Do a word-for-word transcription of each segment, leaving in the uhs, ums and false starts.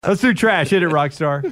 Let's do trash. Hit it, Rockstar.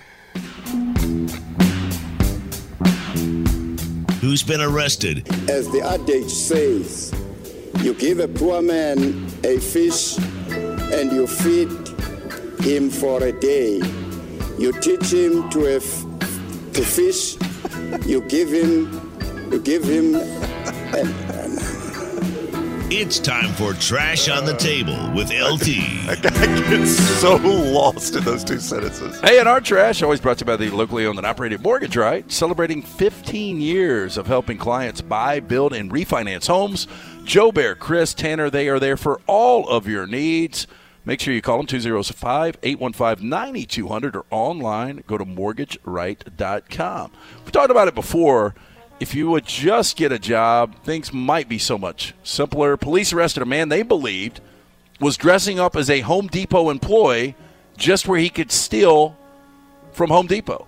Who's been arrested? As the adage says, you give a poor man a fish and you feed him for a day. You teach him to a f- to fish. You give him, you give him. A, It's time for Trash on the Table with L T. That guy gets so lost in those two sentences. Hey, and our trash, always brought to you by the locally owned and operated Mortgage Right, celebrating fifteen years of helping clients buy, build, and refinance homes. Joe Bear, Chris, Tanner, they are there for all of your needs. Make sure you call them two oh five, eight one five, nine two hundred or online. Go to mortgage right dot com. We talked about it before. If you would just get a job, things might be so much simpler. Police arrested a man they believed was dressing up as a Home Depot employee just where he could steal from Home Depot.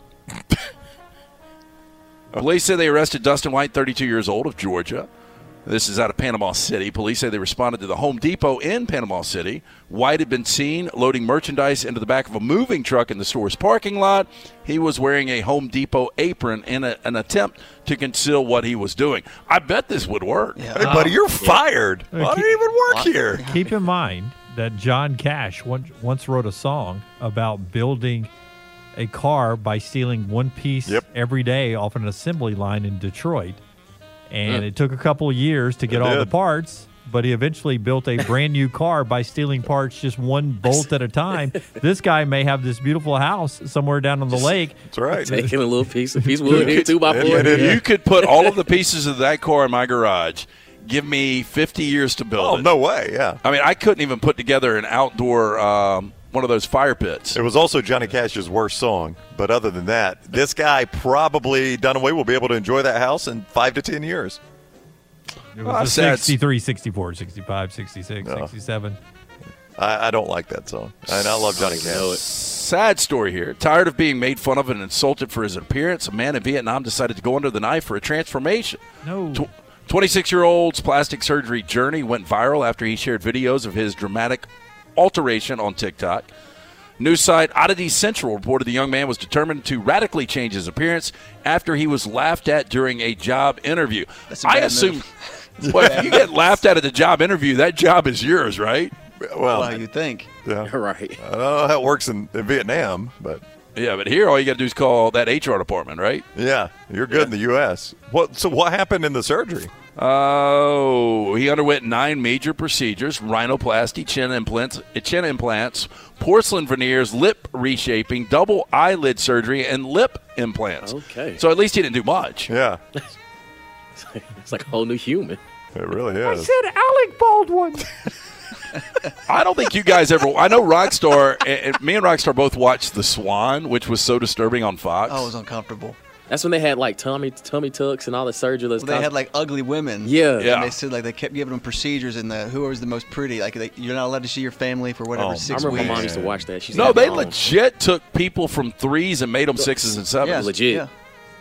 Police say they arrested Dustin White, thirty-two years old, of Georgia. This is out of Panama City. Police say they responded to the Home Depot in Panama City. White had been seen loading merchandise into the back of a moving truck in the store's parking lot. He was wearing a Home Depot apron in a, an attempt to conceal what he was doing. I bet this would work. Yeah. Hey, buddy, you're fired. Yeah. Why do you even work here? Keep in mind that John Cash once, once wrote a song about building a car by stealing one piece Yep. every day off an assembly line in Detroit. And Mm. it took a couple of years to get It all the did. parts, but he eventually built a brand new car by stealing parts just one bolt at a time. This guy may have this beautiful house somewhere down on the lake. That's right. Taking a little piece, a piece of wood here, two by Yeah, four. yeah, yeah. You could put all of the pieces of that car in my garage. Give me fifty years to build Oh, it. no way, yeah. I mean, I couldn't even put together an outdoor um, one of those fire pits. It was also Johnny Cash's worst song. But other than that, this guy probably, Dunaway, will be able to enjoy that house in five to ten years. It Well, was a sad- sixty-three, sixty-four, sixty-five, sixty-six, No. sixty-seven. I, I don't like that song. And I love Johnny Cash. Sad story here. Tired of being made fun of and insulted for his appearance, a man in Vietnam decided to go under the knife for a transformation. No. Tw- twenty-six-year-old's plastic surgery journey went viral after he shared videos of his dramatic alteration on TikTok. News site Oddity Central reported the young man was determined to radically change his appearance after he was laughed at during a job interview. That's a I bad assume, move. well, if you get laughed at at the job interview, that job is yours, right? Well, Well, you think. yeah. Right. I don't know how it works in, in Vietnam, but Yeah, but here all you got to do is call that H R department, right? yeah, you're good in the U S What? So what happened in the surgery? Oh, he underwent nine major procedures: rhinoplasty, chin implants, chin implants, porcelain veneers, lip reshaping, double eyelid surgery, and lip implants. Okay. So at least he didn't do much. Yeah, It's like a whole new human. it really is. said Alec Baldwin. I don't think you guys ever. I know Rockstar, and, and me and Rockstar both watched The Swan, which was so disturbing on Fox. Oh, it was uncomfortable. That's when they had like tummy tummy tucks and all the surgery. Those Well, they had like ugly women. Yeah. Yeah. And they said like they kept giving them procedures, and the who was the most pretty. Like they, you're not allowed to see your family for whatever Oh, I I six remember weeks. my mom used to watch that. She's no, like, they "Oh." legit took people from threes and made them sixes and sevens. Yes, legit. Yeah.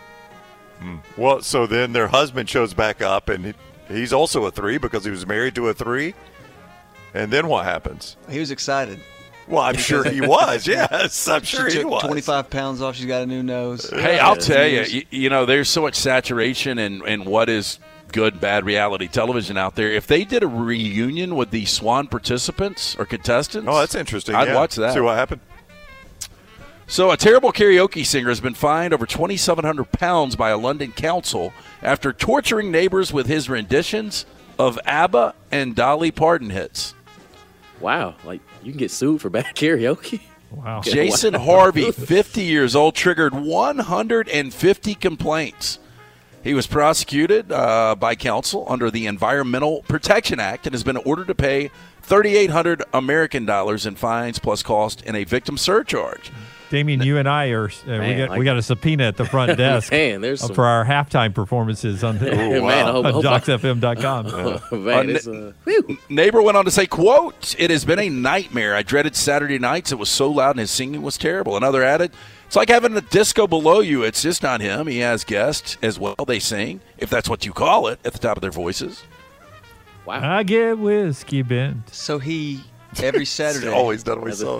Well, so then their husband shows back up, and he, he's also a three because he was married to a three. And then what happens? He was excited. Well, I'm sure he was. Yes, I'm sure she he took was. twenty-five pounds off. She's got a new nose. Hey, I'll Yeah. tell you, you, you know, there's so much saturation in, in what is good, bad reality television out there. If they did a reunion with the Swan participants or contestants, Oh, that's interesting. I'd yeah. watch that. See what happened? So, a terrible karaoke singer has been fined over twenty-seven hundred pounds by a London council after torturing neighbors with his renditions of ABBA and Dolly Parton hits. Wow, like you can get sued for bad karaoke. Wow. Jason Harvey, fifty years old, triggered one hundred fifty complaints. He was prosecuted uh, by counsel under the Environmental Protection Act and has been ordered to pay thirty-eight hundred American dollars in fines plus cost and a victim surcharge. Damien, you and I are uh, we Man, got like- we got a subpoena at the front desk Man, there's uh, some- for our halftime performances on, the, Man, I hope- I on hope I- Docs F M dot com. Oh, man, Uh, it's, uh, whew. Neighbor went on to say, quote, "It has been a nightmare. I dreaded Saturday nights. It was so loud and his singing was terrible." Another added, "It's like having a disco below you. It's just not him. He has guests as well. They sing, if that's what you call it, at the top of their voices." Wow. I get whiskey bent. So he every Saturday Always done with song.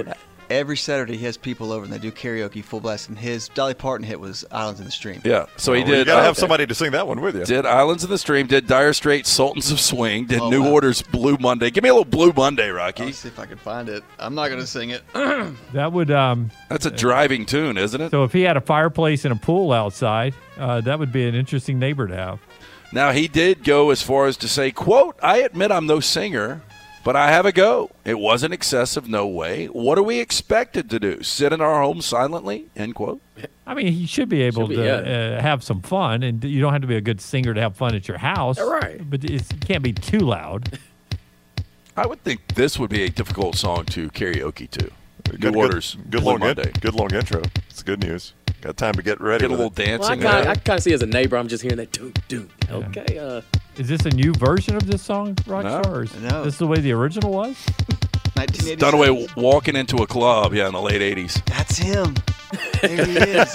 every Saturday he has people over and they do karaoke full blast. And his Dolly Parton hit was Islands in the Stream. Yeah, so he Well, you did. got to uh, have somebody to sing that one with you. Did Islands in the Stream, did Dire Straits' Sultans of Swing, did Oh, New wow. Order's Blue Monday. Give me a little Blue Monday, Rocky. Let's see if I can find it. I'm not going to sing it. That would um. That's a driving tune, isn't it? So if he had a fireplace and a pool outside, uh, that would be an interesting neighbor to have. Now, he did go as far as to say, quote, I admit I'm no singer, but I have a go. It wasn't excessive, no way. What are we expected to do? Sit in our home silently, end quote. I mean, he should be able Should be, to yeah. uh, have some fun, and you don't have to be a good singer to have fun at your house. Yeah, right. But it's, it can't be too loud. I would think this would be a difficult song to karaoke to. Good, New Orders, good, good Blue long, Monday. good, good long intro. It's good news. Got time to get ready. Get a with little it. Well, I dancing. kind there. of I kind of see as a neighbor, I'm just hearing that doom doom. Okay, uh, Is this a new version of this song, Rockstar? No. Or is No. this the way the original was? nineteen eighty-seven. Dunaway walking into a club, yeah, in the late eighties. That's him. There he is.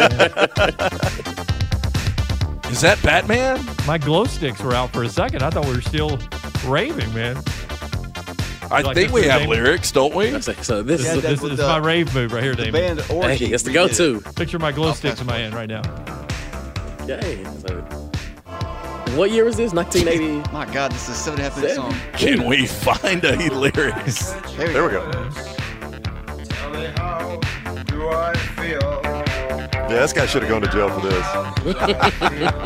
Is that Batman? My glow sticks were out for a second. I thought we were still raving, man. I Like think this we is have Damon? lyrics, don't we? I say, so this Yeah, is that- This with is the- my rave move right here, The Damon. band Orgy. hey, it's the we go-to. did. Picture my glow I'll sticks pass in my it. hand right now. Yay. So, what year was this? nineteen eighty. My God, this is a seven and a half minute Seven. song. Can we find a lyrics? There we There go. we go. Yeah, this guy should have gone to jail for this.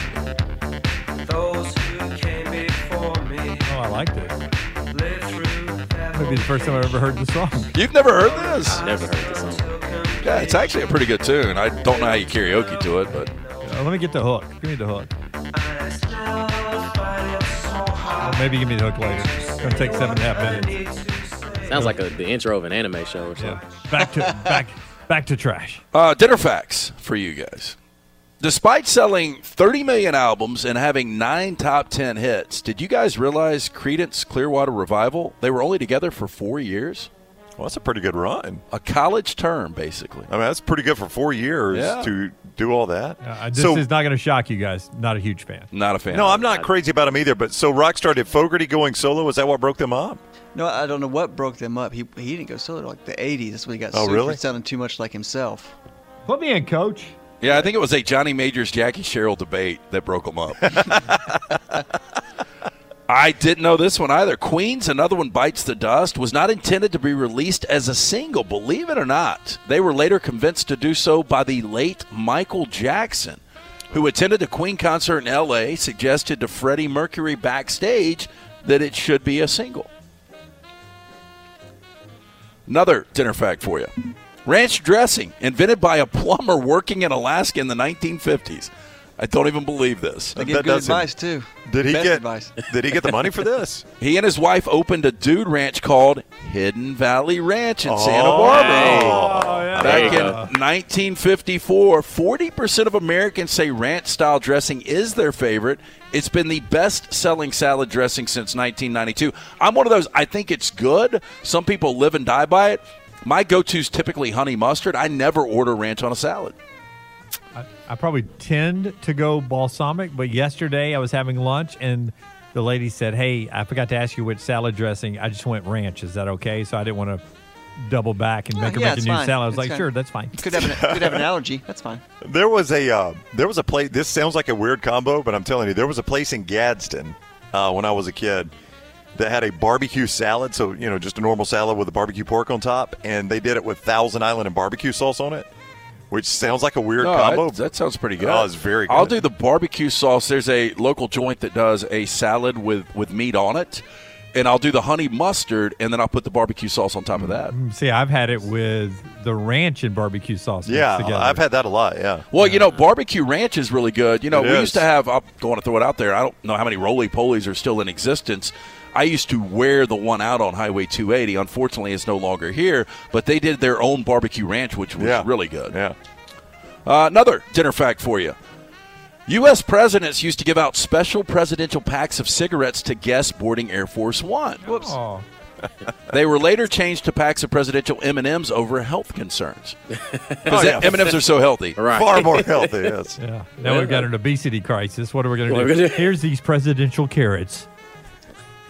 Oh, I like this. Maybe the first time I ever heard the song. You've never heard this? Never heard this song. Yeah, it's actually a pretty good tune. I don't know how you karaoke to it, but Uh, let me get the hook. Give me the hook. Or maybe give me the hook later. It's gonna take seven and a half minutes. Sounds like a, the intro of an anime show or something. Yeah. Back to back back to trash. uh, dinner facts for you guys. Despite selling thirty million albums and having nine top ten hits, did you guys realize Creedence Clearwater Revival, they were only together for four years? Well, that's a pretty good run. A college term, basically. I mean, that's pretty good for four years Yeah. to do all that. Uh, this so, is not going to shock you guys. Not a huge fan. Not a fan. no, of I'm it. not crazy about him either. But so Rockstar, did Fogerty going solo? Was that what broke them up? No, I don't know what broke them up. He he didn't go solo like the eighties. That's when he got Oh, sued really? for sounding too much like himself. Put me in, coach. Yeah, I think it was a Johnny Majors Jackie Sherrill debate that broke them up. I didn't know this one either. Queen's Another One Bites the Dust was not intended to be released as a single, believe it or not. They were later convinced to do so by the late Michael Jackson, who attended a Queen concert in L A, suggested to Freddie Mercury backstage that it should be a single. Another dinner fact for you. Ranch dressing, invented by a plumber working in Alaska in the nineteen fifties. I don't even believe this. They give That good doesn't- advice too. Did he Best get? advice. Did he get the money for this? He and his wife opened a dude ranch called Hidden Valley Ranch in Santa Oh, Barbara. Oh, yeah. There you Back go. in nineteen fifty-four, forty percent of Americans say ranch-style dressing is their favorite. It's been the best-selling salad dressing since nineteen ninety-two. I'm one of those, I think it's good. Some people live and die by it. My go-to is typically honey mustard. I never order ranch on a salad. I, I probably tend to go balsamic, but yesterday I was having lunch and the lady said, "Hey, I forgot to ask you which salad dressing. I just went ranch. Is that okay?" So I didn't want to double back and Oh, make her yeah, make a it's new fine. salad. I was It's like, fine. "Sure, that's fine." Could have an, could have an allergy. That's fine. There was a uh, there was a place. This sounds like a weird combo, but I'm telling you, there was a place in Gadsden uh, when I was a kid that had a barbecue salad. So you know, just a normal salad with a barbecue pork on top, and they did it with Thousand Island and barbecue sauce on it, which sounds like a weird No, combo. that, that sounds pretty good. Oh, it's very I'll good. do the barbecue sauce. There's a local joint that does a salad with, with meat on it, and I'll do the honey mustard, and then I'll put the barbecue sauce on top of that. See, I've had it with the ranch and barbecue sauce. mixed yeah, together. I've had that a lot. Yeah. Well, you know, barbecue ranch is really good. You know, It we is. used to have, I'm going to throw it out there, I don't know how many roly-polies are still in existence. I used to wear the one out on Highway two eighty. Unfortunately, it's no longer here, but they did their own barbecue ranch, which was Yeah. really good. Yeah. Uh, another dinner fact for you. U S presidents used to give out special presidential packs of cigarettes to guests boarding Air Force One. Whoops. Oh, They were later changed to packs of presidential M and M's over health concerns. Because Oh, yeah. M and M's are so healthy. Right. Far more healthy. Yes. yeah. Now we've got an obesity crisis. What are we going What to are do? we gonna do? Here's these presidential carrots.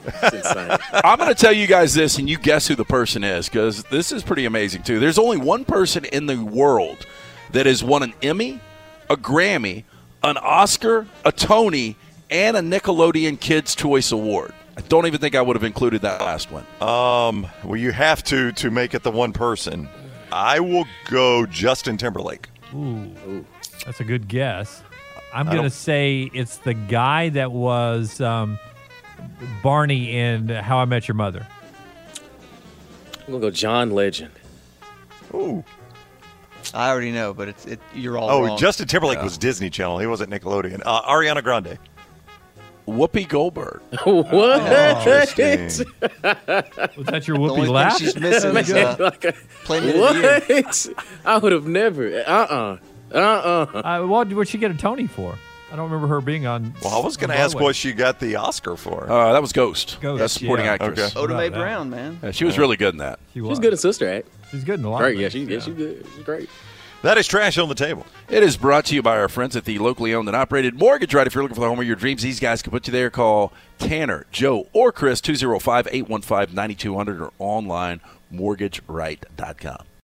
It's insane. I'm going to tell you guys this, and you guess who the person is, because this is pretty amazing, too. There's only one person in the world that has won an Emmy, a Grammy, an Oscar, a Tony, and a Nickelodeon Kids' Choice Award. I don't even think I would have included that last one. Um, well, you have to to make it the one person. I will go Justin Timberlake. Ooh, that's a good guess. I'm I going to don't- say it's the guy that was um, Barney in How I Met Your Mother. I'm gonna go John Legend. Ooh. I already know, but it's it. You're all Oh, wrong. Justin Timberlake was Disney Channel. He wasn't Nickelodeon. Uh, Ariana Grande. Whoopi Goldberg. What? Interesting. Was that your the whoopee only laugh? thing she's missing is uh, Like a- Playmate of the Year. what? I would have never. Uh uh-uh. uh. Uh, what would she get a Tony for? I don't remember her being on. Well, I was going to on ask Broadway. what she got the Oscar for. Uh, that was Ghost. Ghost, That's supporting yeah. actress. Okay. Oda Wow, Mae that- Brown, man. Yeah, she was really good in that. She was. She's good at Sister Act. She's good in a lot. Great. of Yeah, things, she, yeah, she's good. She's great. That is Trash on the Table. It is brought to you by our friends at the locally owned and operated Mortgage Right. If you're looking for the home of your dreams, these guys can put you there. Call Tanner, Joe, or Chris, two oh five, eight one five, nine two hundred or online, mortgage right dot com.